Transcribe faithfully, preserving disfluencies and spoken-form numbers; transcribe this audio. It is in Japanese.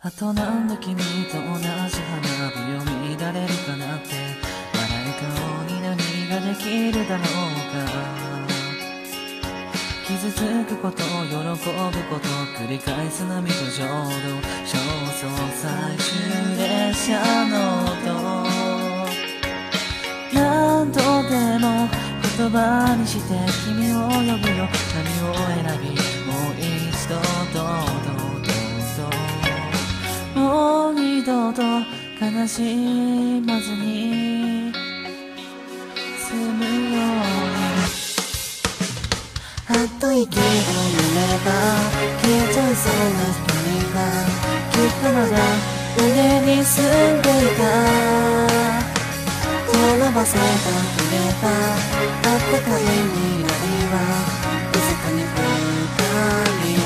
あと何度君と同じ花火を見られるかなって、笑う顔に何ができるだろうか。傷つくこと喜ぶこと繰り返す波と浄土、焦燥最終列車の音、何度でも言葉にして君を呼ぶよ。何を選びもう一度どうぞもう二度と悲しまずに済むように。あっと息を入れば消えちゃいそうな瞳がきっとまだ胸に住んでいた。手伸ばせば触れたあったかい未来は静かに二人